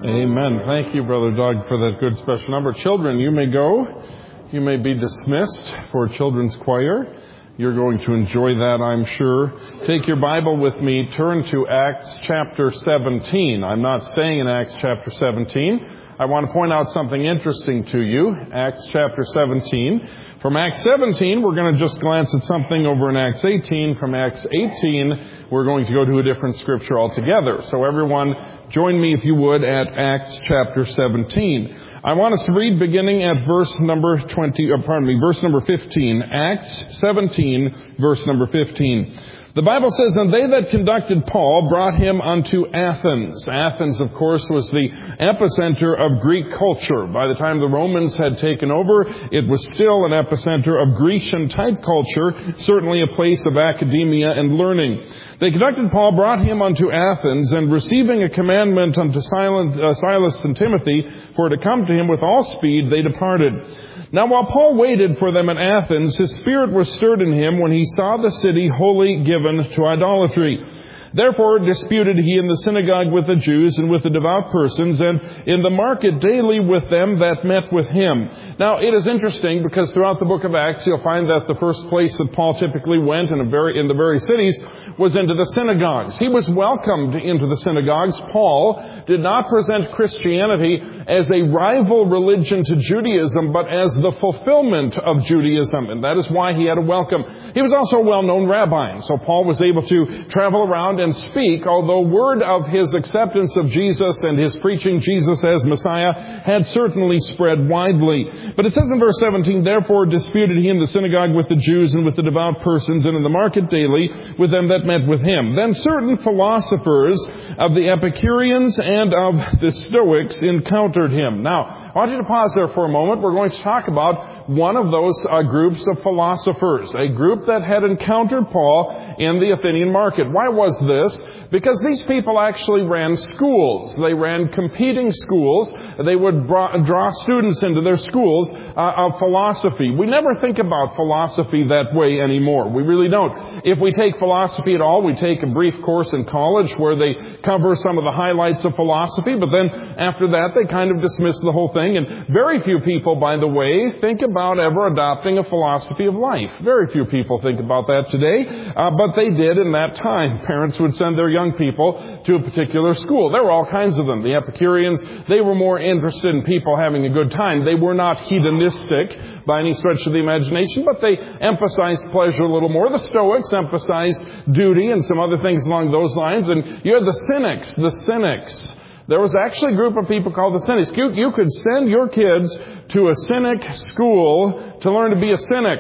Amen. Thank you, Brother Doug, for that good special number. Children, you may go. You may be dismissed for children's choir. You're going to enjoy that, I'm sure. Take your Bible with me. Turn to Acts chapter 17. I'm not staying in Acts chapter 17. I want to point out something interesting to you. Acts chapter 17. From Acts 17, we're going to just glance at something over in Acts 18. From Acts 18, we're going to go to a different scripture altogether. So everyone, join me, if you would, at Acts chapter 17. I want us to read beginning at verse number 15. Acts 17, verse number 15. The Bible says, "And they that conducted Paul brought him unto Athens." Athens, of course, was the epicenter of Greek culture. By the time the Romans had taken over, it was still an epicenter of Grecian-type culture, certainly a place of academia and learning. They conducted Paul, brought him unto Athens, and receiving a commandment unto Silas and Timothy for to come to him with all speed, they departed. Now while Paul waited for them at Athens, his spirit was stirred in him when he saw the city wholly given to idolatry. Therefore disputed he in the synagogue with the Jews and with the devout persons, and in the market daily with them that met with him. Now it is interesting because throughout the book of Acts you'll find that the first place that Paul typically went in the very cities was into the synagogues. He was welcomed into the synagogues. Paul did not present Christianity as a rival religion to Judaism, but as the fulfillment of Judaism, and that is why he had a welcome. He was also a well-known rabbi, and so Paul was able to travel around and speak, although word of his acceptance of Jesus and his preaching Jesus as Messiah had certainly spread widely. But it says in verse 17, "Therefore disputed he in the synagogue with the Jews and with the devout persons, and in the market daily with them that met with him. Then certain philosophers of the Epicureans and of the Stoics encountered him." Now, I want you to pause there for a moment. We're going to talk about one of those groups of philosophers, a group that had encountered Paul in the Athenian market. Why was this? Because these people actually ran schools. They ran competing schools. They would draw students into their schools of philosophy. We never think about philosophy that way anymore. We really don't. If we take philosophy at all, we take a brief course in college where they cover some of the highlights of philosophy, but then after that they kind of dismiss the whole thing. And very few people, by the way, think about ever adopting a philosophy of life. Very few people think about that today, but they did in that time. Parents would send their young people to a particular school. There were all kinds of them. The Epicureans, they were more interested in people having a good time. They were not hedonistic by any stretch of the imagination, but they emphasized pleasure a little more. The Stoics emphasized duty and some other things along those lines. And you had the Cynics. There was actually a group of people called the Cynics. You could send your kids to a Cynic school to learn to be a cynic.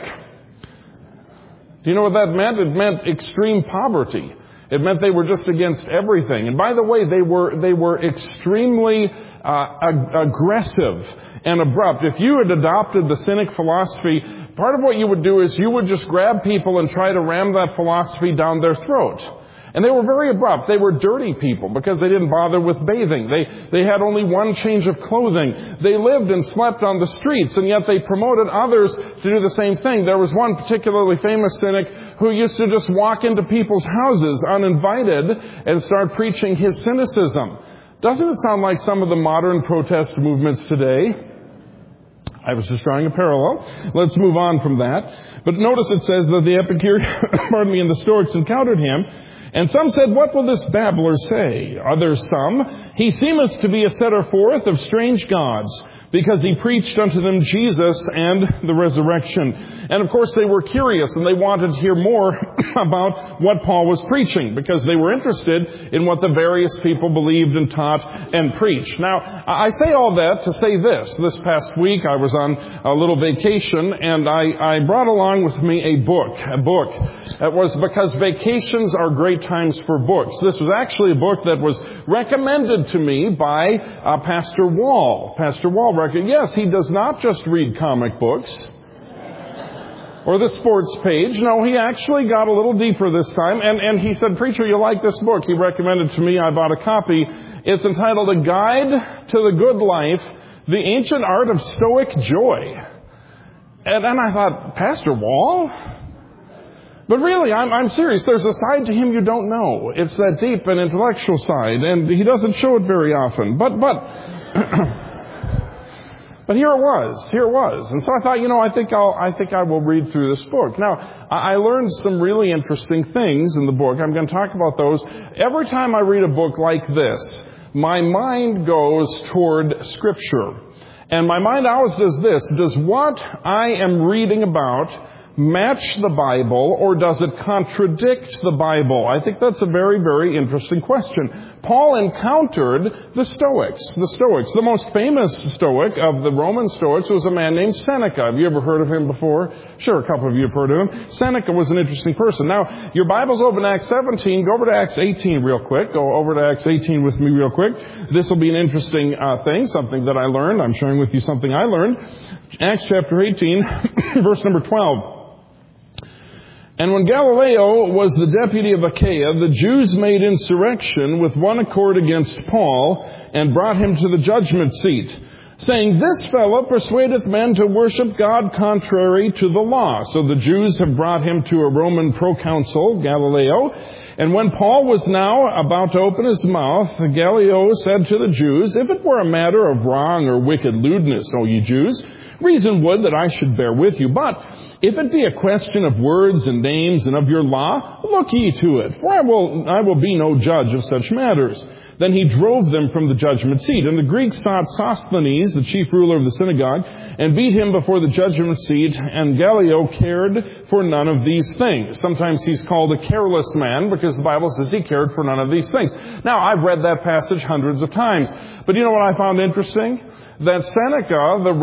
Do you know what that meant? It meant extreme poverty. It meant they were just against everything. And by the way, they were extremely aggressive and abrupt. If you had adopted the Cynic philosophy, part of what you would do is you would just grab people and try to ram that philosophy down their throat. And they were very abrupt. They were dirty people because they didn't bother with bathing. They had only one change of clothing. They lived and slept on the streets, and yet they promoted others to do the same thing. There was one particularly famous cynic who used to just walk into people's houses uninvited and start preaching his cynicism. Doesn't it sound like some of the modern protest movements today? I was just drawing a parallel. Let's move on from that. But notice it says that the Epicureans, and the Stoics encountered him. And some said, "What will this babbler say?" Others some, "He seemeth to be a setter forth of strange gods, because he preached unto them Jesus and the resurrection." And of course they were curious and they wanted to hear more about what Paul was preaching, because they were interested in what the various people believed and taught and preached. Now, I say all that to say this. This past week I was on a little vacation, and I brought along with me a book. It was because vacations are great times for books. This was actually a book that was recommended to me by Pastor Wall. Pastor Wall recommended. Yes, he does not just read comic books or the sports page. No, he actually got a little deeper this time. And he said, "Preacher, you'll like this book." He recommended to me. I bought a copy. It's entitled "A Guide to the Good Life, The Ancient Art of Stoic Joy." And I thought, Pastor Wall? But really, I'm serious. There's a side to him you don't know. It's that deep and intellectual side, and he doesn't show it very often. But here it was. And so I thought, I think I will read through this book. Now, I learned some really interesting things in the book. I'm going to talk about those. Every time I read a book like this, my mind goes toward Scripture. And my mind always does this. Does what I am reading about match the Bible, or does it contradict the Bible? I think that's a very, very interesting question. Paul encountered the Stoics. The most famous Stoic of the Roman Stoics was a man named Seneca. Have you ever heard of him before? Sure, a couple of you have heard of him. Seneca was an interesting person. Now, your Bible's open to Acts 17. Go over to Acts 18 real quick. Go over to Acts 18 with me real quick. This will be an interesting thing, something that I learned. I'm sharing with you something I learned. Acts chapter 18, verse number 12. And when Galileo was the deputy of Achaia, the Jews made insurrection with one accord against Paul and brought him to the judgment seat, saying, "This fellow persuadeth men to worship God contrary to the law." So the Jews have brought him to a Roman proconsul, Galileo. And when Paul was now about to open his mouth, Galileo said to the Jews, "If it were a matter of wrong or wicked lewdness, O ye Jews, reason would that I should bear with you. But if it be a question of words and names and of your law, look ye to it, for I will be no judge of such matters." Then he drove them from the judgment seat. And the Greeks sought Sosthenes, the chief ruler of the synagogue, and beat him before the judgment seat. And Galileo cared for none of these things. Sometimes he's called a careless man because the Bible says he cared for none of these things. Now, I've read that passage hundreds of times. But you know what I found interesting? That Seneca, the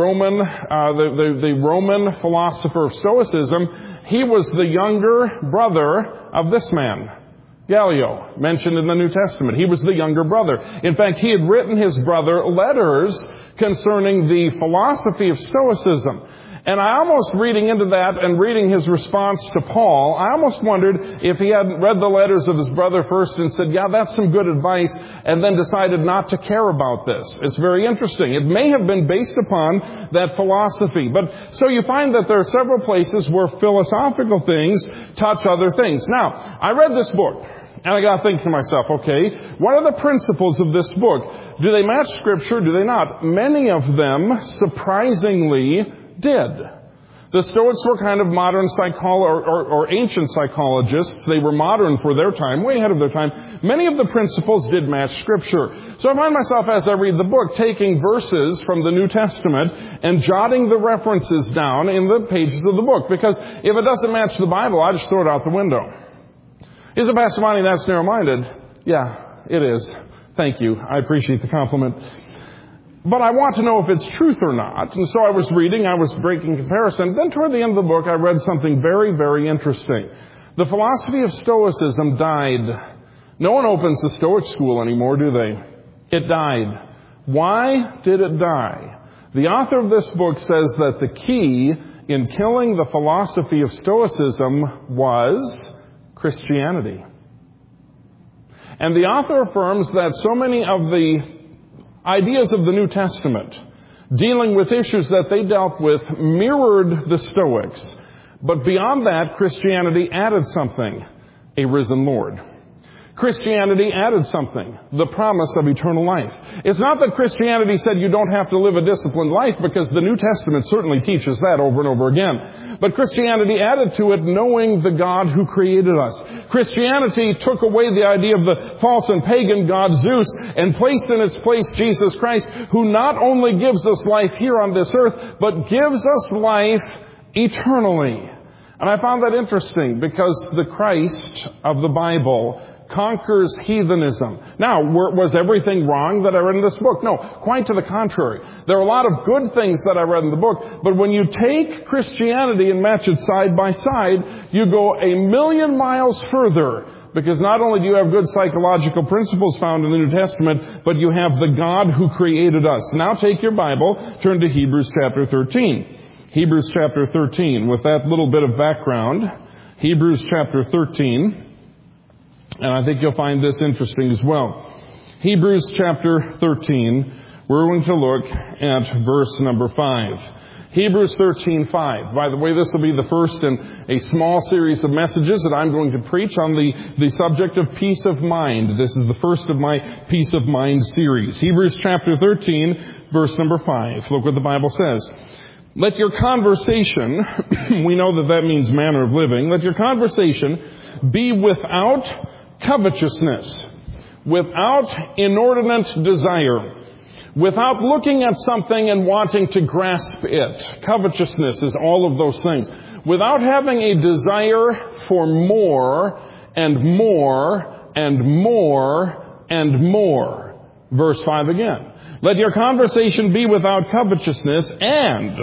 Roman philosopher of Stoicism, he was the younger brother of this man, Galileo, mentioned in the New Testament. He was the younger brother. In fact, he had written his brother letters concerning the philosophy of Stoicism. And I almost, reading into that and reading his response to Paul, I almost wondered if he hadn't read the letters of his brother first and said, "Yeah, that's some good advice," and then decided not to care about this. It's very interesting. It may have been based upon that philosophy. But so you find that there are several places where philosophical things touch other things. Now, I read this book. And I got to think to myself, okay, what are the principles of this book? Do they match Scripture? Do they not? Many of them, surprisingly, did. The Stoics were kind of modern or ancient psychologists. They were modern for their time, way ahead of their time. Many of the principles did match Scripture. So I find myself, as I read the book, taking verses from the New Testament and jotting the references down in the pages of the book. Because if it doesn't match the Bible, I just throw it out the window. Isn't Pastor Monty that's narrow-minded? Yeah, it is. Thank you. I appreciate the compliment. But I want to know if it's truth or not. And so I was reading, I was breaking comparison. Then toward the end of the book, I read something very, very interesting. The philosophy of Stoicism died. No one opens the Stoic school anymore, do they? It died. Why did it die? The author of this book says that the key in killing the philosophy of Stoicism was Christianity. And the author affirms that so many of the ideas of the New Testament, dealing with issues that they dealt with, mirrored the Stoics. But beyond that, Christianity added something: a risen Lord. Christianity added something: the promise of eternal life. It's not that Christianity said you don't have to live a disciplined life, because the New Testament certainly teaches that over and over again. But Christianity added to it knowing the God who created us. Christianity took away the idea of the false and pagan god Zeus and placed in its place Jesus Christ, who not only gives us life here on this earth, but gives us life eternally. And I found that interesting because the Christ of the Bible conquers heathenism. Now, was everything wrong that I read in this book? No, quite to the contrary. There are a lot of good things that I read in the book, but when you take Christianity and match it side by side, you go a million miles further, because not only do you have good psychological principles found in the New Testament, but you have the God who created us. Now take your Bible, turn to Hebrews chapter 13. Hebrews chapter 13, with that little bit of background. Hebrews chapter 13. And I think you'll find this interesting as well. Hebrews chapter 13, We're going to look at verse number 5. Hebrews 13:5. By the way, this will be the first in a small series of messages that I'm going to preach on the subject of peace of mind. This is the first of my peace of mind series. Hebrews chapter 13, verse number 5. Look what the Bible says. Let your conversation, we know that means manner of living, let your conversation be without covetousness, without inordinate desire, without looking at something and wanting to grasp it. Covetousness is all of those things. Without having a desire for more and more and more and more. Verse 5 again. Let your conversation be without covetousness and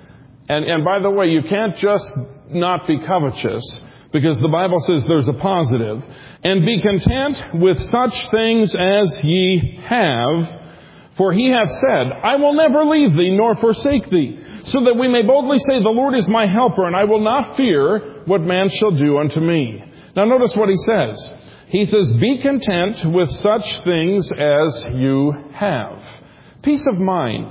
by the way, you can't just not be covetous because the Bible says there's a positive. And be content with such things as ye have. For he hath said, I will never leave thee nor forsake thee, so that we may boldly say, the Lord is my helper, and I will not fear what man shall do unto me. Now notice what he says. He says, be content with such things as you have. Peace of mind.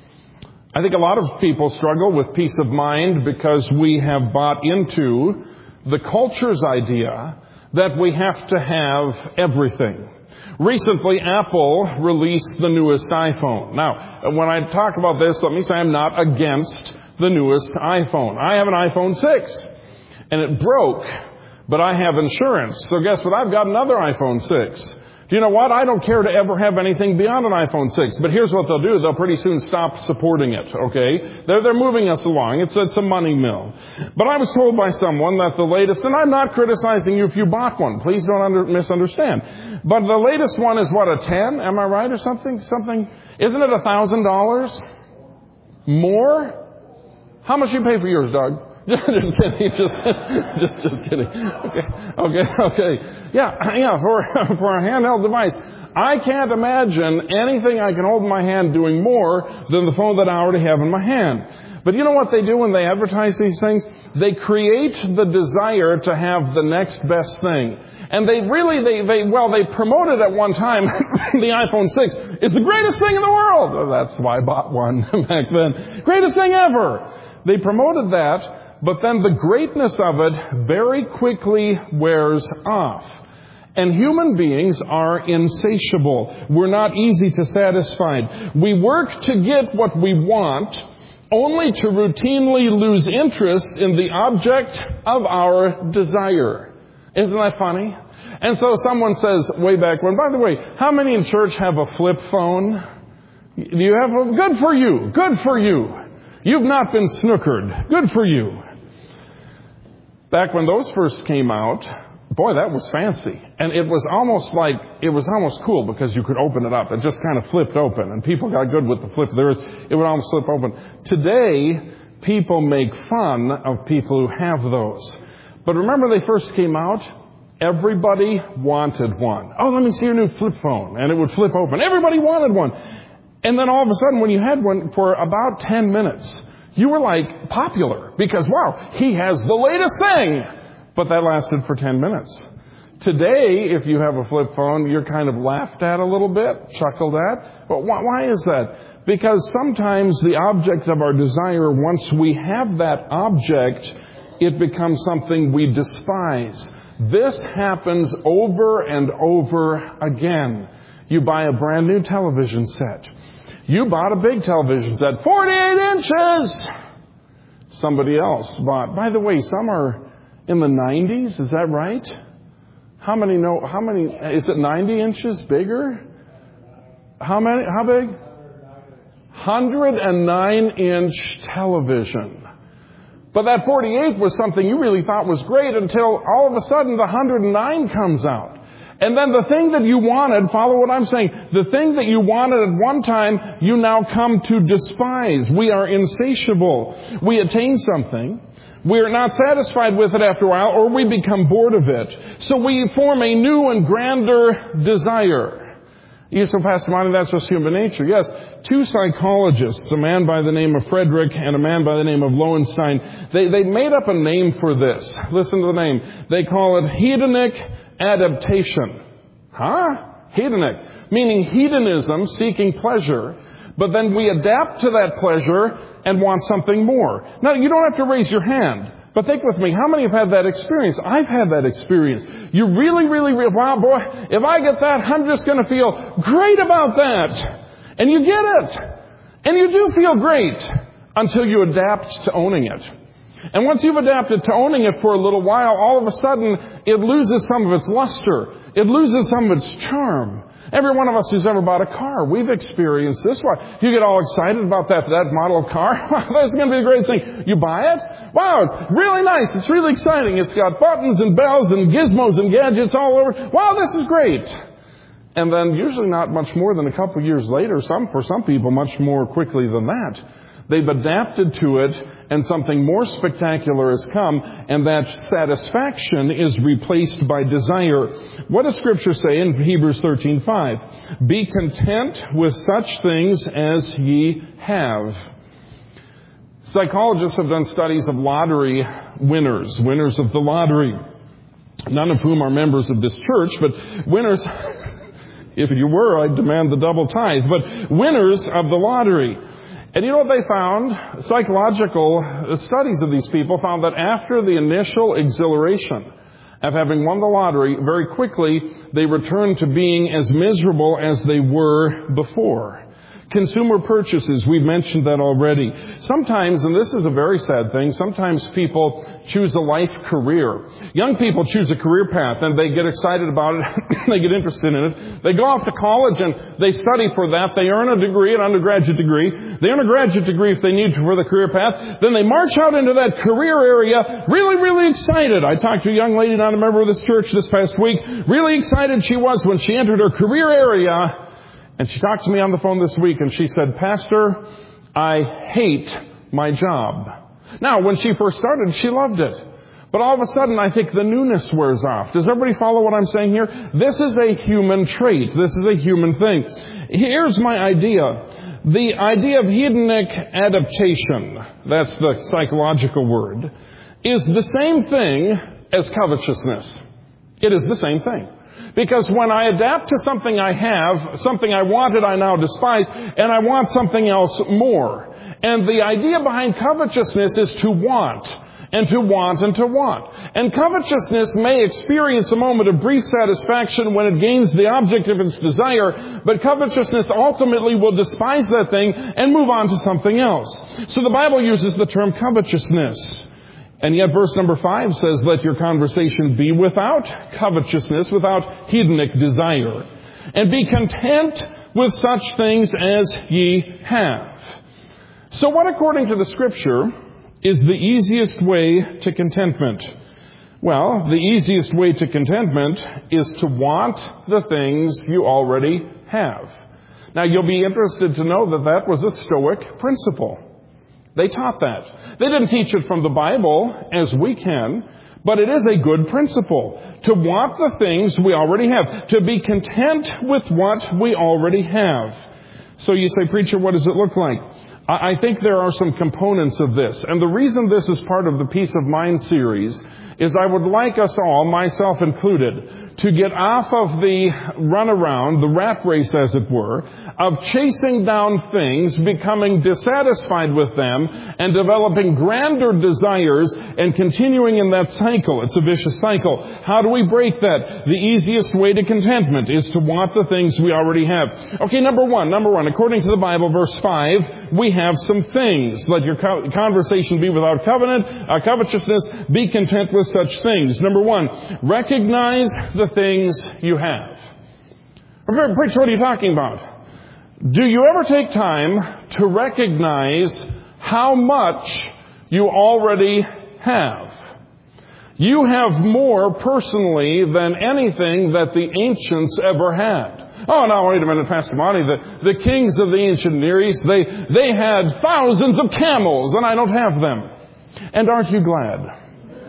I think a lot of people struggle with peace of mind because we have bought into the culture's idea that we have to have everything. Recently, Apple released the newest iPhone. Now, when I talk about this, let me say I'm not against the newest iPhone. I have an iPhone 6, and it broke, but I have insurance. So guess what? I've got another iPhone 6. Do you know what? I don't care to ever have anything beyond an iPhone 6. But here's what they'll do. They'll pretty soon stop supporting it, okay? They're moving us along. It's a money mill. But I was told by someone that the latest, and I'm not criticizing you if you bought one. Please don't misunderstand. But the latest one is what, a 10? Am I right or something? Isn't it $1,000? More? How much you pay for yours, Doug? Just kidding. Just kidding. Okay. Yeah. For a handheld device, I can't imagine anything I can hold in my hand doing more than the phone that I already have in my hand. But you know what they do when they advertise these things? They create the desire to have the next best thing. And they promoted at one time the iPhone 6 is the greatest thing in the world. Well, that's why I bought one back then. Greatest thing ever. They promoted that. But then the greatness of it very quickly wears off. And human beings are insatiable. We're not easy to satisfy. We work to get what we want, only to routinely lose interest in the object of our desire. Isn't that funny? And so someone says way back when, by the way, how many in church have a flip phone? Do you have a, good for you. Good for you. You've not been snookered. Good for you. Back when those first came out, boy, that was fancy. And it was almost cool because you could open it up. It just kind of flipped open. And people got good with the flip. It would almost flip open. Today, people make fun of people who have those. But remember they first came out? Everybody wanted one. Oh, let me see your new flip phone. And it would flip open. Everybody wanted one. And then all of a sudden, when you had one for about 10 minutes, you were like popular because, wow, he has the latest thing. But that lasted for 10 minutes. Today, if you have a flip phone, you're kind of laughed at a little bit, chuckled at. But why is that? Because sometimes the object of our desire, once we have that object, it becomes something we despise. This happens over and over again. You buy a brand new television set. You bought a big television set, 48 inches. Somebody else bought. By the way, some are in the 90s. Is that right? How many? Is it 90 inches bigger? How many? How big? 109-inch television. But that 48 was something you really thought was great until all of a sudden the 109 comes out. And then the thing that you wanted, follow what I'm saying, the thing that you wanted at one time, you now come to despise. We are insatiable. We attain something. We're not satisfied with it after a while, or we become bored of it. So we form a new and grander desire. You say, Pastor Monty, that's just human nature. Yes, two psychologists, a man by the name of Frederick and a man by the name of Lowenstein, they made up a name for this. Listen to the name. They call it hedonic adaptation. Hedonic. Meaning hedonism, seeking pleasure, But then we adapt to that pleasure and want something more. Now, you don't have to raise your hand. But think with me, how many have had that experience? I've had that experience. You really, wow, boy, if I get that, I'm just going to feel great about that. And you get it. And you do feel great until you adapt to owning it. And once you've adapted to owning it for a little while, all of a sudden, it loses some of its luster. It loses some of its charm. Every one of us who's ever bought a car, we've experienced this. Why? You get all excited about that model of car. Wow, that's going to be the greatest thing. You buy it? Wow, it's really nice. It's really exciting. It's got buttons and bells and gizmos and gadgets all over. Wow, this is great. And then usually not much more than a couple years later, for some people much more quickly than that, they've adapted to it and something more spectacular has come, and that satisfaction is replaced by desire. What does Scripture say in Hebrews 13:5? Be content with such things as ye have. Psychologists have done studies of lottery winners of the lottery, none of whom are members of this church, but winners, if you were, I'd demand the double tithe, but winners of the lottery. And you know what they found? Psychological studies of these people found that after the initial exhilaration of having won the lottery, very quickly they returned to being as miserable as they were before. Consumer purchases, we've mentioned that already. Sometimes, and this is a very sad thing, sometimes people choose a life career. Young people choose a career path and they get excited about it, they get interested in it. They go off to college and they study for that. They earn a degree, an undergraduate degree. They earn a graduate degree if they need to for the career path. Then they march out into that career area really excited. I talked to a young lady, not a member of this church, this past week. Really excited she was when she entered her career area. And she talked to me on the phone this week and she said, Pastor, I hate my job. Now, when she first started, she loved it. But all of a sudden, I think the newness wears off. Does everybody follow what I'm saying here? This is a human trait. This is a human thing. Here's my idea. The idea of hedonic adaptation, that's the psychological word, is the same thing as covetousness. It is the same thing. Because when I adapt to something I have, something I wanted I now despise, and I want something else more. And the idea behind covetousness is to want, and to want, and to want. And covetousness may experience a moment of brief satisfaction when it gains the object of its desire, but covetousness ultimately will despise that thing and move on to something else. So the Bible uses the term covetousness. And yet verse number 5 says, let your conversation be without covetousness, without hedonic desire, and be content with such things as ye have. So what, according to the Scripture, is the easiest way to contentment? Well, the easiest way to contentment is to want the things you already have. Now, you'll be interested to know that that was a Stoic principle. They taught that. They didn't teach it from the Bible as we can, but it is a good principle to want the things we already have, to be content with what we already have. So you say, preacher, what does it look like? I think there are some components of this. And the reason this is part of the Peace of Mind series is I would like us all, myself included, to get off of the runaround, the rat race as it were, of chasing down things, becoming dissatisfied with them, and developing grander desires and continuing in that cycle. It's a vicious cycle. How do we break that? The easiest way to contentment is to want the things we already have. Okay, number one, according to the Bible, verse 5, we have some things. Let your conversation be without covetousness. Be content with such things. Number one, recognize the things you have. Preacher, what are you talking about? Do you ever take time to recognize how much you already have? You have more personally than anything that the ancients ever had. Oh, now wait a minute, Pastor Monty. The kings of the ancient Near East, they had thousands of camels, and I don't have them. And aren't you glad?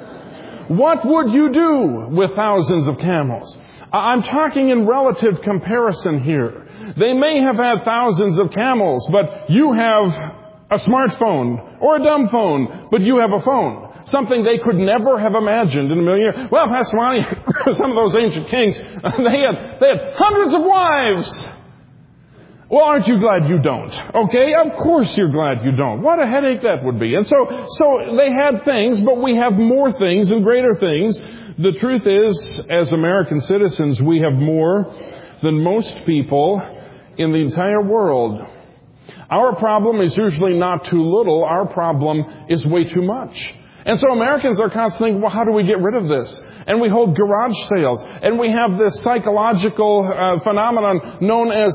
What would you do with thousands of camels? I'm talking in relative comparison here. They may have had thousands of camels, but you have a smartphone or a dumb phone, but you have a phone. Something they could never have imagined in a million years. Well, Pastor Monty, some of those ancient kings, they had hundreds of wives. Well, aren't you glad you don't? Okay, of course you're glad you don't. What a headache that would be. And so they had things, but we have more things and greater things. The truth is, as American citizens, we have more than most people in the entire world. Our problem is usually not too little. Our problem is way too much. And so Americans are constantly, well, how do we get rid of this? And we hold garage sales, and we have this psychological phenomenon known as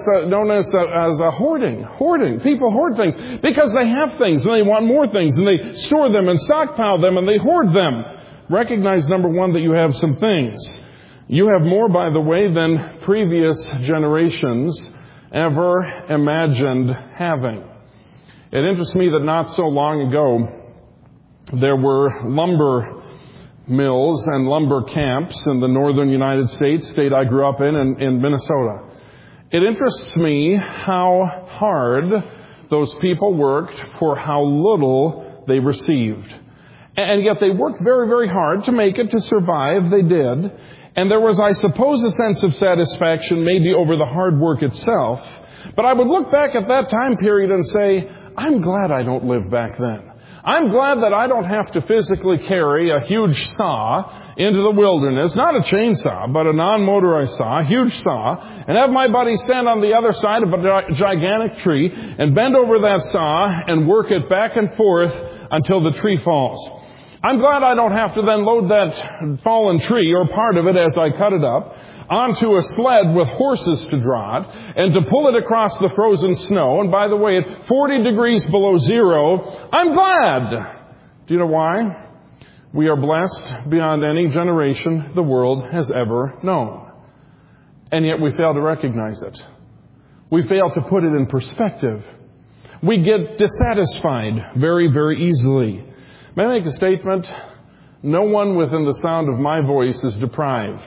hoarding. Hoarding. People hoard things because they have things, and they want more things, and they store them and stockpile them, and they hoard them. Recognize, number one, that you have some things. You have more, by the way, than previous generations ever imagined having. It interests me that not so long ago, there were lumber mills and lumber camps in the northern United States, state I grew up in Minnesota. It interests me how hard those people worked for how little they received. And yet they worked very, very hard to make it, to survive. They did. And there was, I suppose, a sense of satisfaction maybe over the hard work itself. But I would look back at that time period and say, I'm glad I don't live back then. I'm glad that I don't have to physically carry a huge saw into the wilderness, not a chainsaw, but a non-motorized saw, a huge saw, and have my buddy stand on the other side of a gigantic tree and bend over that saw and work it back and forth until the tree falls. I'm glad I don't have to then load that fallen tree or part of it as I cut it up onto a sled with horses to draw it and to pull it across the frozen snow. And by the way, at 40 degrees below zero, I'm glad. Do you know why? We are blessed beyond any generation the world has ever known. And yet we fail to recognize it. We fail to put it in perspective. We get dissatisfied very, very easily. May I make a statement? No one within the sound of my voice is deprived.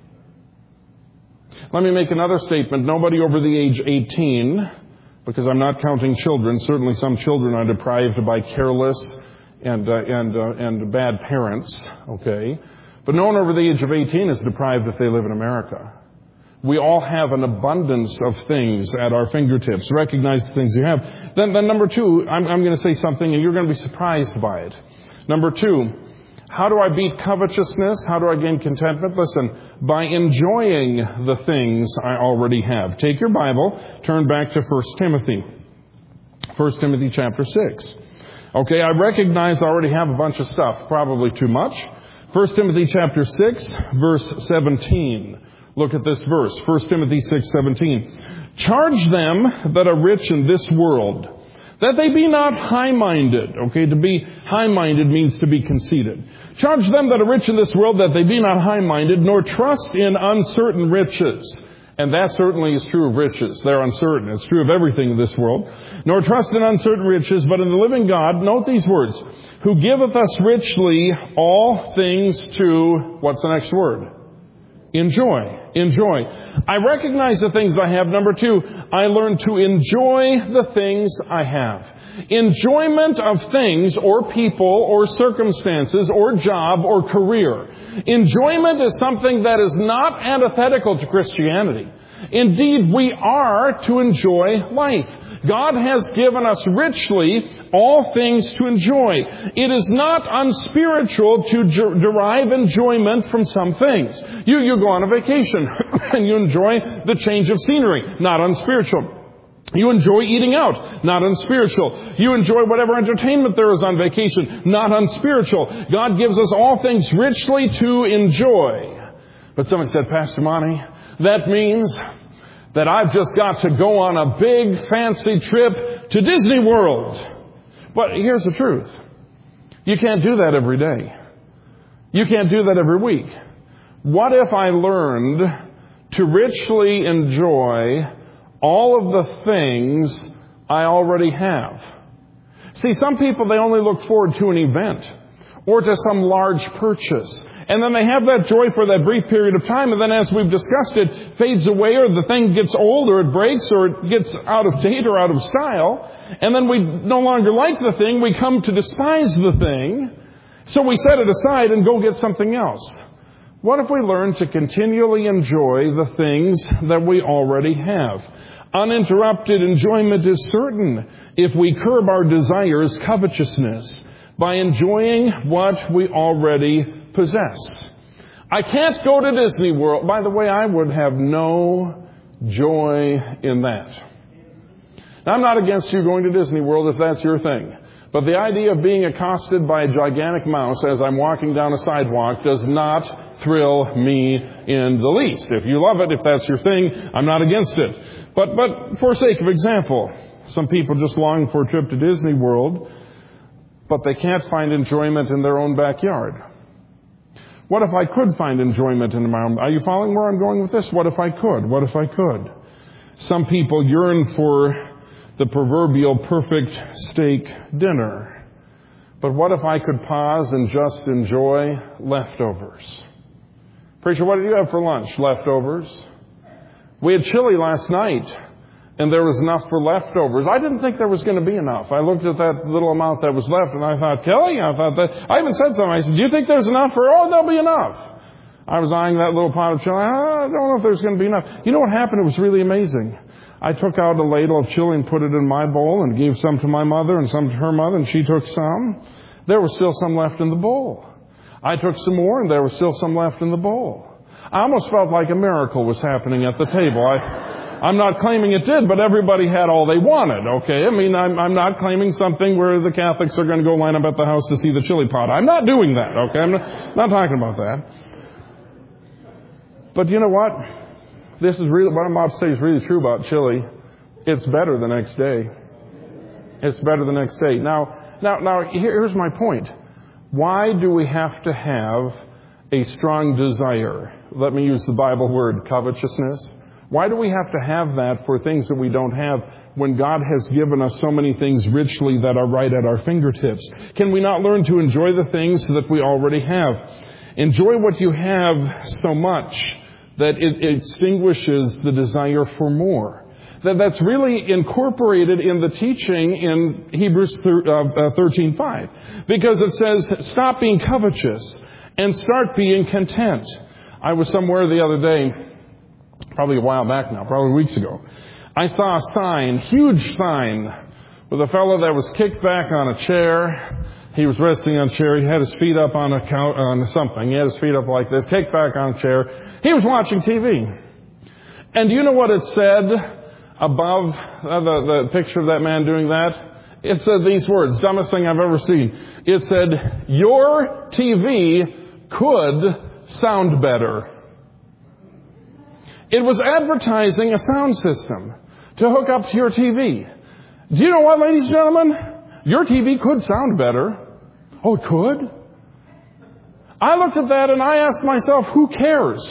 Let me make another statement. Nobody over the age 18, because I'm not counting children. Certainly some children are deprived by careless and bad parents. Okay, but no one over the age of 18 is deprived if they live in America. We all have an abundance of things at our fingertips. Recognize the things you have. Then number two, I'm going to say something and you're going to be surprised by it. Number two, how do I beat covetousness? How do I gain contentment? Listen, by enjoying the things I already have. Take your Bible, turn back to 1 Timothy. 1 Timothy chapter 6. Okay, I recognize I already have a bunch of stuff, probably too much. 1 Timothy chapter 6, verse 17. Look at this verse, 1 Timothy 6:17. Charge them that are rich in this world, that they be not high-minded. Okay, to be high-minded means to be conceited. Charge them that are rich in this world, that they be not high-minded, nor trust in uncertain riches. And that certainly is true of riches. They're uncertain. It's true of everything in this world. Nor trust in uncertain riches, but in the living God, note these words, who giveth us richly all things to, what's the next word? Enjoy. Enjoy. I recognize the things I have. Number two, I learn to enjoy the things I have. Enjoyment of things or people or circumstances or job or career. Enjoyment is something that is not antithetical to Christianity. Indeed, we are to enjoy life. God has given us richly all things to enjoy. It is not unspiritual to derive enjoyment from some things. You go on a vacation and you enjoy the change of scenery. Not unspiritual. You enjoy eating out. Not unspiritual. You enjoy whatever entertainment there is on vacation. Not unspiritual. God gives us all things richly to enjoy. But someone said, Pastor Monty, that means that I've just got to go on a big fancy trip to Disney World. But here's the truth. You can't do that every day. You can't do that every week. What if I learned to richly enjoy all of the things I already have? See, some people, they only look forward to an event or to some large purchase. And then they have that joy for that brief period of time. And then as we've discussed, it fades away, or the thing gets old, or it breaks, or it gets out of date or out of style. And then we no longer like the thing. We come to despise the thing. So we set it aside and go get something else. What if we learn to continually enjoy the things that we already have? Uninterrupted enjoyment is certain if we curb our desires, covetousness, by enjoying what we already possess. I can't go to Disney World. By the way, I would have no joy in that. Now, I'm not against you going to Disney World if that's your thing. But the idea of being accosted by a gigantic mouse as I'm walking down a sidewalk does not thrill me in the least. If you love it, if that's your thing, I'm not against it. But for sake of example, some people just long for a trip to Disney World, but they can't find enjoyment in their own backyard. What if I could find enjoyment in my own? Are you following where I'm going with this? What if I could? What if I could? Some people yearn for the proverbial perfect steak dinner. But what if I could pause and just enjoy leftovers? Preacher, what did you have for lunch? Leftovers. We had chili last night, and there was enough for leftovers. I didn't think there was going to be enough. I looked at that little amount that was left, and I thought, Kelly, I even said something. I said, do you think there's enough for, there'll be enough. I was eyeing that little pot of chili. I don't know if there's going to be enough. You know what happened? It was really amazing. I took out a ladle of chili and put it in my bowl and gave some to my mother and some to her mother, and she took some. There was still some left in the bowl. I took some more, and there was still some left in the bowl. I almost felt like a miracle was happening at the table. I'm not claiming it did, but everybody had all they wanted, okay? I mean, I'm not claiming something where the Catholics are going to go line up at the house to see the chili pot. I'm not doing that, okay? I'm not talking about that. But you know what? This is really, what I'm about to say is really true about chili. It's better the next day. It's better the next day. Now, here's my point. Why do we have to have a strong desire? Let me use the Bible word, covetousness. Why do we have to have that for things that we don't have when God has given us so many things richly that are right at our fingertips? Can we not learn to enjoy the things that we already have? Enjoy what you have so much that it extinguishes the desire for more. That's really incorporated in the teaching in Hebrews 13:5. Because it says, stop being covetous and start being content. I was somewhere the other day, probably a while back now, probably weeks ago. I saw a sign, huge sign, with a fellow that was kicked back on a chair. He was resting on a chair. He had his feet up on something. He had his feet up like this, kicked back on a chair. He was watching TV. And do you know what it said above the picture of that man doing that? It said these words, dumbest thing I've ever seen. It said, your TV could sound better. It was advertising a sound system to hook up to your TV. Do you know what, ladies and gentlemen? Your TV could sound better. Oh, it could? I looked at that and I asked myself, who cares?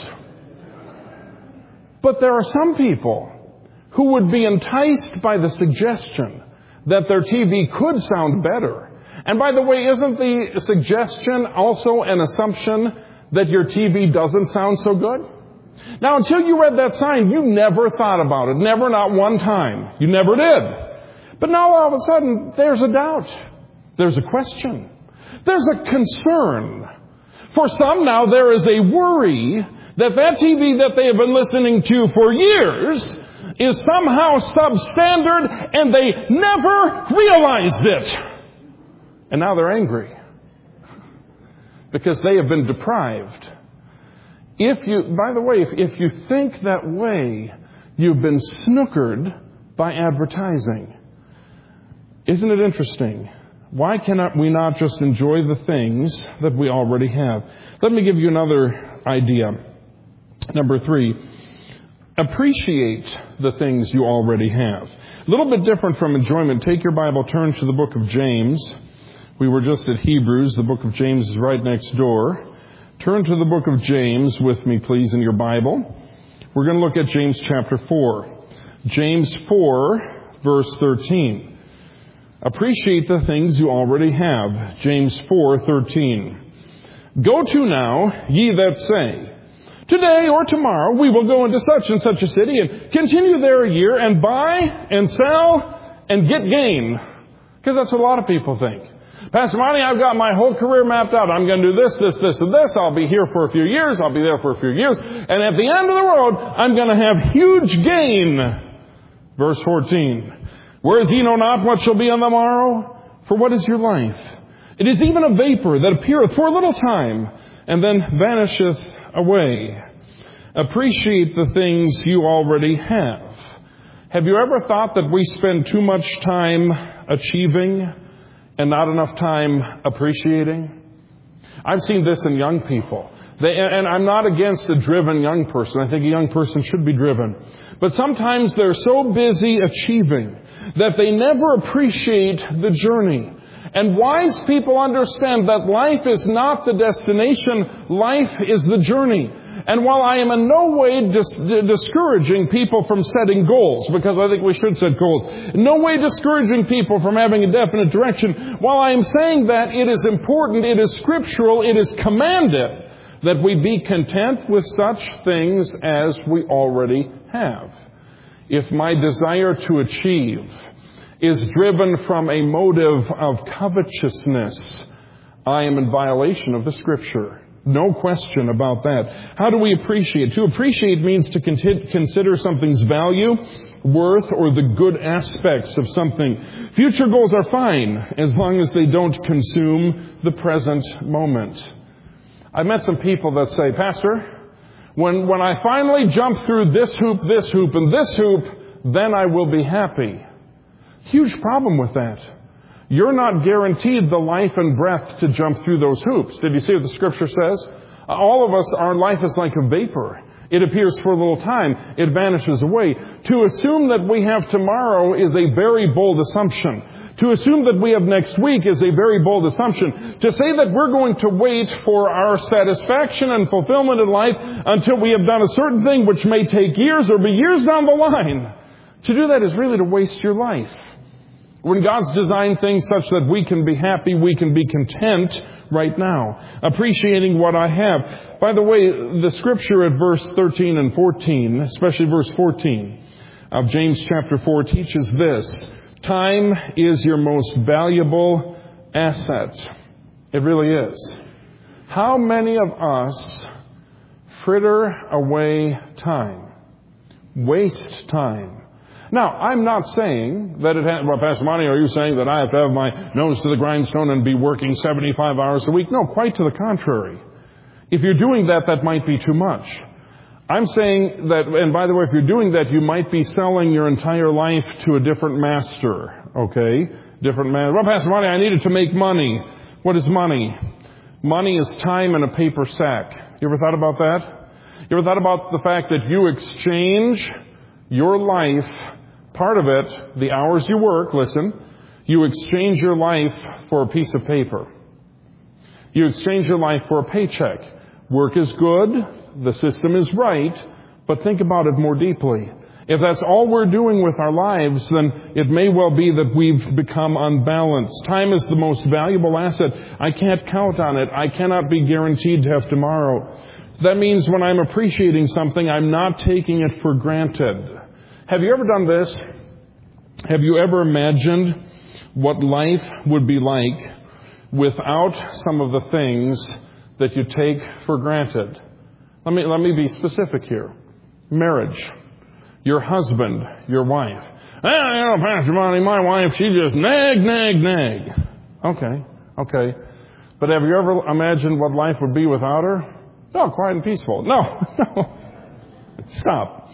But there are some people who would be enticed by the suggestion that their TV could sound better. And by the way, isn't the suggestion also an assumption that your TV doesn't sound so good? Now, until you read that sign, you never thought about it. Never, not one time. You never did. But now all of a sudden, there's a doubt. There's a question. There's a concern. For some now, there is a worry that TV that they have been listening to for years is somehow substandard and they never realized it. And now they're angry because they have been deprived. By the way, if you think that way, you've been snookered by advertising. Isn't it interesting? Why cannot we not just enjoy the things that we already have? Let me give you another idea. Number 3, appreciate the things you already have. A little bit different from enjoyment. Take your Bible, turn to the book of James. We were just at Hebrews. The book of James is right next door. Turn to the book of James with me, please, in your Bible. We're going to look at James chapter 4. James 4, verse 13. Appreciate the things you already have. James 4:13. Go to now, ye that say, today or tomorrow we will go into such and such a city and continue there a year and buy and sell and get gain. Because that's what a lot of people think. Pastor Monty, I've got my whole career mapped out. I'm going to do this, this, this, and this. I'll be here for a few years. I'll be there for a few years. And at the end of the road, I'm going to have huge gain. Verse 14. Whereas ye know not what shall be on the morrow? For what is your life? It is even a vapor that appeareth for a little time, and then vanisheth away. Appreciate the things you already have. Have you ever thought that we spend too much time achieving and not enough time appreciating? I've seen this in young people. And I'm not against a driven young person. I think a young person should be driven. But sometimes they're so busy achieving that they never appreciate the journey. And wise people understand that life is not the destination, life is the journey. And while I am in no way discouraging people from setting goals, because I think we should set goals, in no way discouraging people from having a definite direction, while I am saying that it is important, it is scriptural, it is commanded that we be content with such things as we already have. If my desire to achieve is driven from a motive of covetousness, I am in violation of the Scripture. No question about that. How do we appreciate? To appreciate means to consider something's value, worth, or the good aspects of something. Future goals are fine as long as they don't consume the present moment. I've met some people that say, Pastor, when I finally jump through this hoop, and this hoop, then I will be happy. Huge problem with that. You're not guaranteed the life and breath to jump through those hoops. Did you see what the Scripture says? All of us, our life is like a vapor. It appears for a little time. It vanishes away. To assume that we have tomorrow is a very bold assumption. To assume that we have next week is a very bold assumption. To say that we're going to wait for our satisfaction and fulfillment in life until we have done a certain thing which may take years or be years down the line, to do that is really to waste your life. When God's designed things such that we can be happy, we can be content right now, appreciating what I have. By the way, the Scripture at verse 13 and 14, especially verse 14 of James chapter 4, teaches this. Time is your most valuable asset. It really is. How many of us fritter away time, waste time? Now, I'm not saying that well, Pastor Monty, are you saying that I have to have my nose to the grindstone and be working 75 hours a week? No, quite to the contrary. If you're doing that, that might be too much. I'm saying that, and by the way, if you're doing that, you might be selling your entire life to a different master, okay? Different man. Well, Pastor Monty, I needed to make money. What is money? Money is time in a paper sack. You ever thought about that? You ever thought about the fact that you exchange your life, part of it, the hours you work, listen, you exchange your life for a piece of paper. You exchange your life for a paycheck. Work is good, the system is right, but think about it more deeply. If that's all we're doing with our lives, then it may well be that we've become unbalanced. Time is the most valuable asset. I can't count on it. I cannot be guaranteed to have tomorrow. That means when I'm appreciating something, I'm not taking it for granted. Have you ever done this? Have you ever imagined what life would be like without some of the things that you take for granted? Let me be specific here. Marriage. Your husband, your wife. Pastor Monty, my wife, she just nag. Okay. But have you ever imagined what life would be without her? Oh, quiet and peaceful. No. Stop.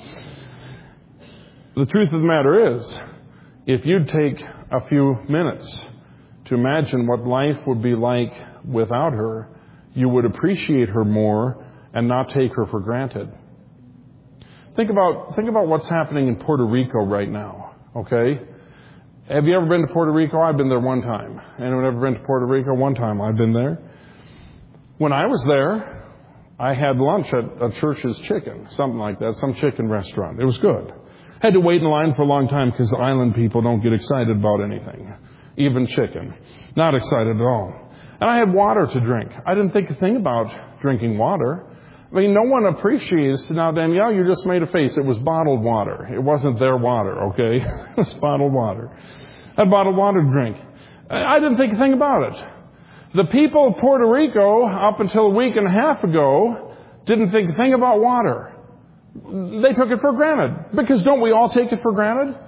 The truth of the matter is, if you'd take a few minutes to imagine what life would be like without her, you would appreciate her more and not take her for granted. Think about what's happening in Puerto Rico right now, okay? Have you ever been to Puerto Rico? I've been there one time. Anyone ever been to Puerto Rico? One time I've been there. When I was there, I had lunch at a Church's Chicken, something like that, some chicken restaurant. It was good. Had to wait in line for a long time because island people don't get excited about anything, even chicken. Not excited at all. And I had water to drink. I didn't think a thing about drinking water. I mean, no one appreciates, now Danielle, you just made a face. It was bottled water. It wasn't their water, okay? It was bottled water. I had bottled water to drink. I didn't think a thing about it. The people of Puerto Rico, up until a week and a half ago, didn't think a thing about water. They took it for granted. Because don't we all take it for granted?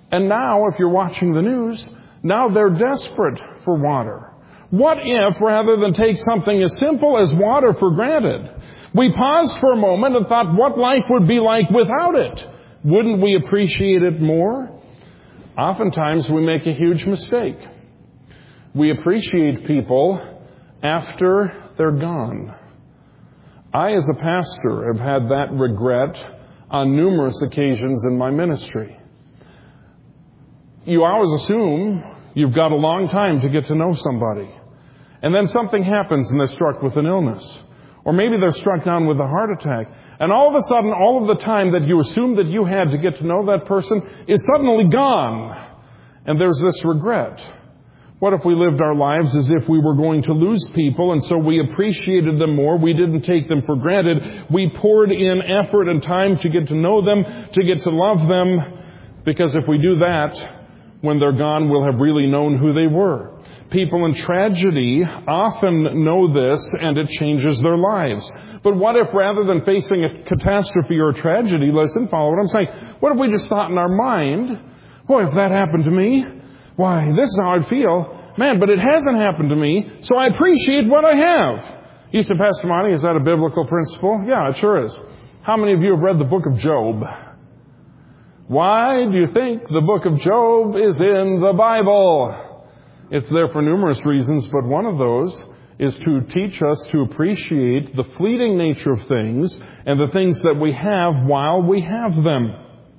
And now, if you're watching the news, now they're desperate for water. What if, rather than take something as simple as water for granted, we paused for a moment and thought what life would be like without it? Wouldn't we appreciate it more? Oftentimes we make a huge mistake. We appreciate people after they're gone. I, as a pastor, have had that regret on numerous occasions in my ministry. You always assume you've got a long time to get to know somebody. And then something happens and they're struck with an illness. Or maybe they're struck down with a heart attack. And all of a sudden, all of the time that you assumed that you had to get to know that person is suddenly gone. And there's this regret. What if we lived our lives as if we were going to lose people, and so we appreciated them more? We didn't take them for granted. We poured in effort and time to get to know them, to get to love them. Because if we do that, when they're gone, we'll have really known who they were. People in tragedy often know this, and it changes their lives. But what if, rather than facing a catastrophe or a tragedy, listen, follow what I'm saying, what if we just thought in our mind, boy, if that happened to me, why, this is how I'd feel. Man, but it hasn't happened to me, so I appreciate what I have. You said, Pastor Monty, is that a biblical principle? Yeah, it sure is. How many of you have read the book of Job? Why do you think the book of Job is in the Bible? It's there for numerous reasons, but one of those is to teach us to appreciate the fleeting nature of things and the things that we have while we have them.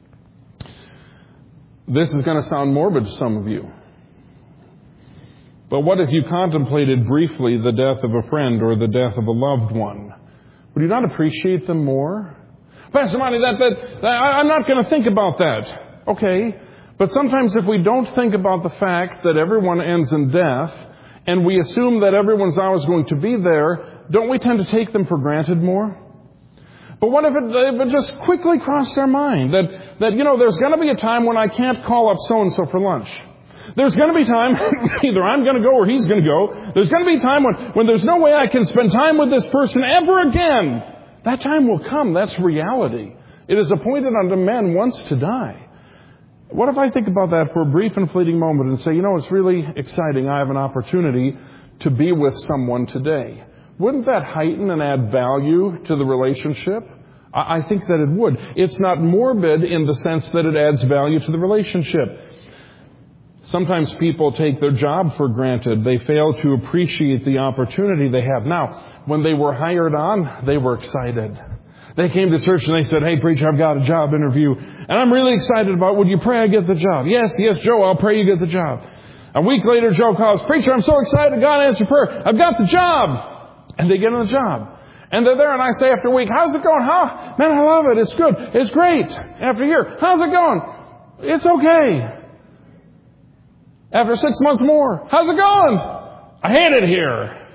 This is going to sound morbid to some of you. But what if you contemplated briefly the death of a friend or the death of a loved one? Would you not appreciate them more? Pastor Monty, I'm not going to think about that. Okay. But sometimes if we don't think about the fact that everyone ends in death, and we assume that everyone's always going to be there, don't we tend to take them for granted more? But what if it just quickly crossed our mind that there's going to be a time when I can't call up so-and-so for lunch. There's going to be time, either I'm going to go or he's going to go. There's going to be a time when there's no way I can spend time with this person ever again. That time will come. That's reality. It is appointed unto men once to die. What if I think about that for a brief and fleeting moment and say, it's really exciting. I have an opportunity to be with someone today. Wouldn't that heighten and add value to the relationship? I think that it would. It's not morbid in the sense that it adds value to the relationship. Sometimes people take their job for granted. They fail to appreciate the opportunity they have. Now, when they were hired on, they were excited. They came to church and they said, hey, preacher, I've got a job interview. And I'm really excited about it. Would you pray I get the job? Yes, Joe, I'll pray you get the job. A week later, Joe calls, preacher, I'm so excited. God answered prayer. I've got the job. And they get on the job. And they're there and I say after a week, how's it going? Man, I love it. It's good. It's great. After a year, how's it going? It's okay. After 6 months more, how's it going? I hate it here.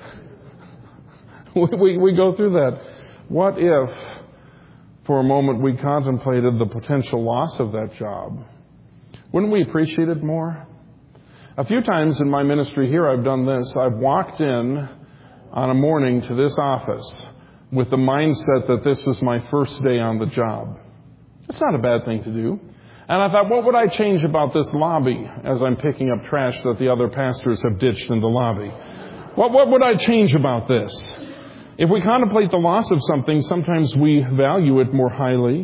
We go through that. What if, for a moment, we contemplated the potential loss of that job? Wouldn't we appreciate it more? A few times in my ministry here, I've done this. I've walked in on a morning to this office with the mindset that this was my first day on the job. It's not a bad thing to do. And I thought, what would I change about this lobby as I'm picking up trash that the other pastors have ditched in the lobby? What would I change about this? If we contemplate the loss of something, sometimes we value it more highly.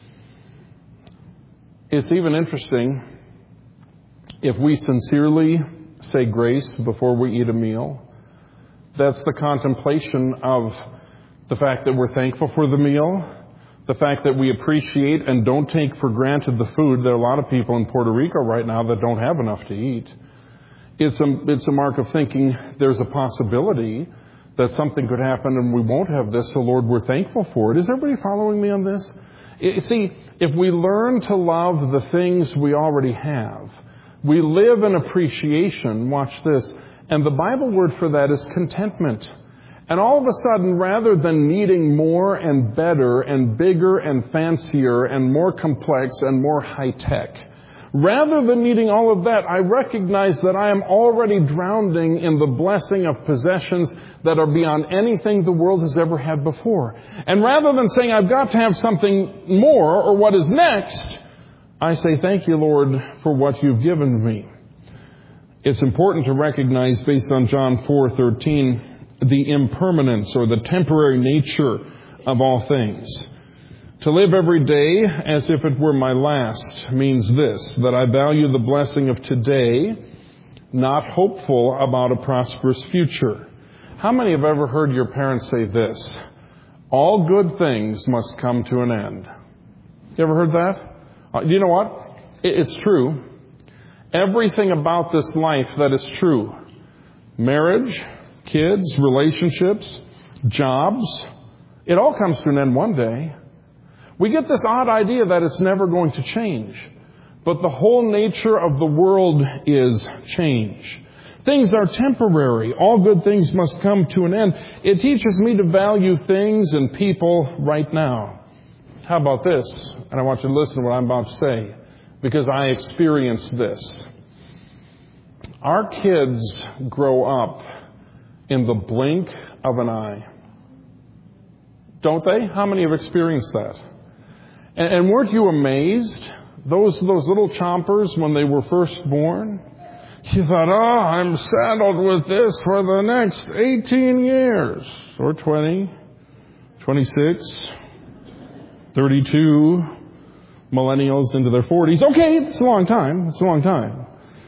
It's even interesting if we sincerely say grace before we eat a meal. That's the contemplation of the fact that we're thankful for the meal. The fact that we appreciate and don't take for granted the food. There are a lot of people in Puerto Rico right now that don't have enough to eat. It's a mark of thinking there's a possibility that something could happen and we won't have this, so Lord, we're thankful for it. Is everybody following me on this? See, if we learn to love the things we already have, we live in appreciation, watch this, and the Bible word for that is contentment. And all of a sudden, rather than needing more and better and bigger and fancier and more complex and more high-tech, rather than needing all of that, I recognize that I am already drowning in the blessing of possessions that are beyond anything the world has ever had before. And rather than saying I've got to have something more or what is next, I say, thank you, Lord, for what you've given me. It's important to recognize, based on John 4:13, the impermanence or the temporary nature of all things. To live every day as if it were my last means this, that I value the blessing of today, not hopeful about a prosperous future. How many have ever heard your parents say this? All good things must come to an end. You ever heard that? You know what? It's true. Everything about this life that is true. Marriage, kids, relationships, jobs. It all comes to an end one day. We get this odd idea that it's never going to change. But the whole nature of the world is change. Things are temporary. All good things must come to an end. It teaches me to value things and people right now. How about this? And I want you to listen to what I'm about to say, because I experienced this. Our kids grow up in the blink of an eye. Don't they? How many have experienced that? And weren't you amazed? Those little chompers, when they were first born, you thought, oh, I'm saddled with this for the next 18 years. Or 20, 26, 32, millennials into their 40s. Okay, it's a long time. It's a long time.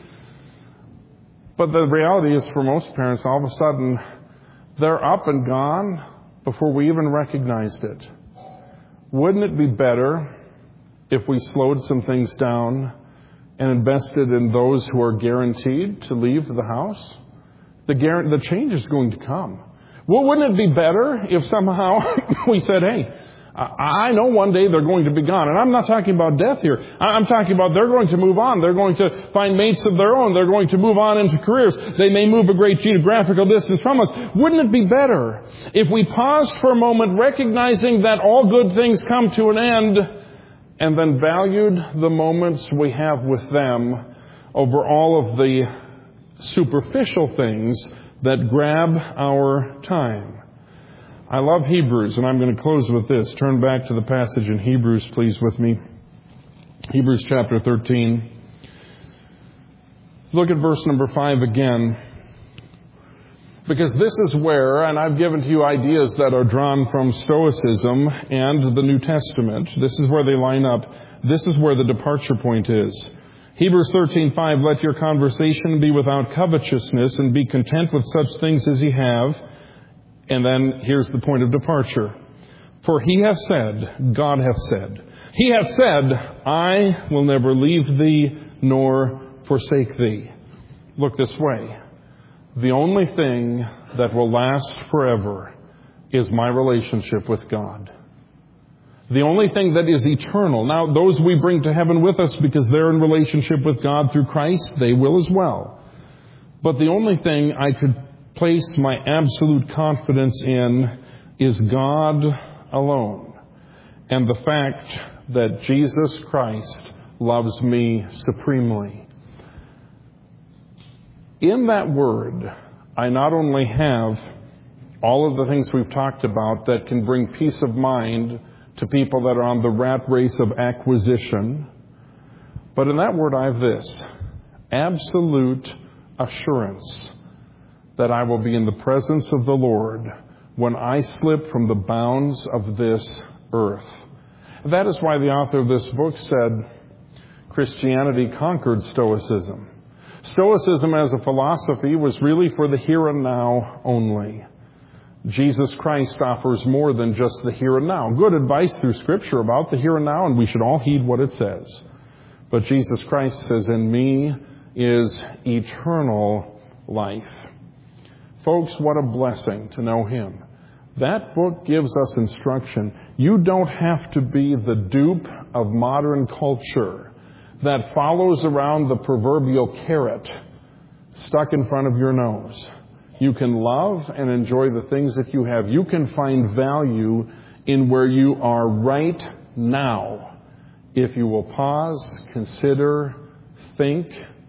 But the reality is, for most parents, all of a sudden, they're up and gone before we even recognized it. Wouldn't it be better if we slowed some things down and invested in those who are guaranteed to leave the house? The change is going to come. Well, wouldn't it be better if somehow we said, hey, I know one day they're going to be gone. And I'm not talking about death here. I'm talking about they're going to move on. They're going to find mates of their own. They're going to move on into careers. They may move a great geographical distance from us. Wouldn't it be better if we paused for a moment, recognizing that all good things come to an end, and then valued the moments we have with them over all of the superficial things that grab our time? I love Hebrews, and I'm going to close with this. Turn back to the passage in Hebrews, please, with me. Hebrews chapter 13. Look at verse number 5 again. Because this is where, and I've given to you ideas that are drawn from Stoicism and the New Testament. This is where they line up. This is where the departure point is. Hebrews 13:5, let your conversation be without covetousness, and be content with such things as ye have. And then here's the point of departure. For he hath said, God hath said, he hath said, I will never leave thee nor forsake thee. Look this way. The only thing that will last forever is my relationship with God. The only thing that is eternal. Now, those we bring to heaven with us because they're in relationship with God through Christ, they will as well. But the only thing I could place my absolute confidence in is God alone. And the fact that Jesus Christ loves me supremely. In that word, I not only have all of the things we've talked about that can bring peace of mind to people that are on the rat race of acquisition, but in that word I have this: absolute assurance that I will be in the presence of the Lord when I slip from the bounds of this earth. That is why the author of this book said Christianity conquered Stoicism. Stoicism as a philosophy was really for the here and now only. Jesus Christ offers more than just the here and now. Good advice through Scripture about the here and now, and we should all heed what it says. But Jesus Christ says, in me is eternal life. Folks, what a blessing to know Him. That book gives us instruction. You don't have to be the dupe of modern culture that follows around the proverbial carrot stuck in front of your nose. You can love and enjoy the things that you have. You can find value in where you are right now if you will pause, consider, think,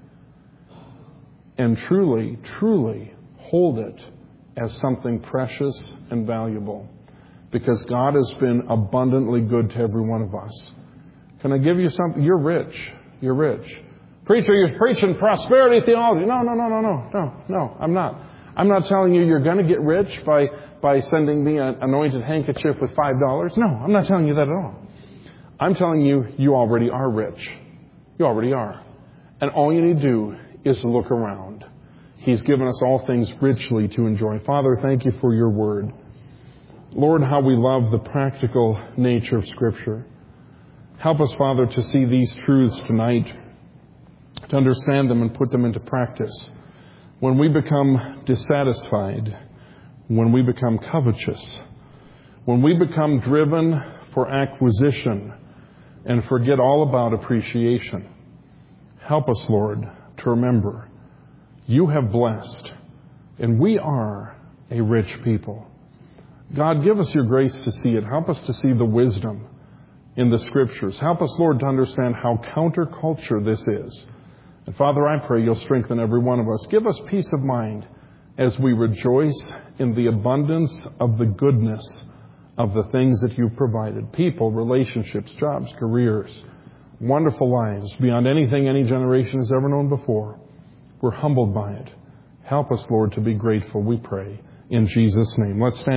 and truly, truly hold it as something precious and valuable. Because God has been abundantly good to every one of us. Can I give you something? You're rich. You're rich. Preacher, you're preaching prosperity theology. No, I'm not. I'm not telling you you're going to get rich by sending me an anointed handkerchief with $5. No, I'm not telling you that at all. I'm telling you, you already are rich. You already are. And all you need to do is look around. He's given us all things richly to enjoy. Father, thank you for your word. Lord, how we love the practical nature of Scripture. Help us, Father, to see these truths tonight, to understand them and put them into practice. When we become dissatisfied, when we become covetous, when we become driven for acquisition and forget all about appreciation, help us, Lord, to remember you have blessed, and we are a rich people. God, give us your grace to see it. Help us to see the wisdom in the Scriptures. Help us, Lord, to understand how counterculture this is. And Father, I pray you'll strengthen every one of us. Give us peace of mind as we rejoice in the abundance of the goodness of the things that you've provided. People, relationships, jobs, careers, wonderful lives beyond anything any generation has ever known before. We're humbled by it. Help us, Lord, to be grateful, we pray. In Jesus' name. Let's stand.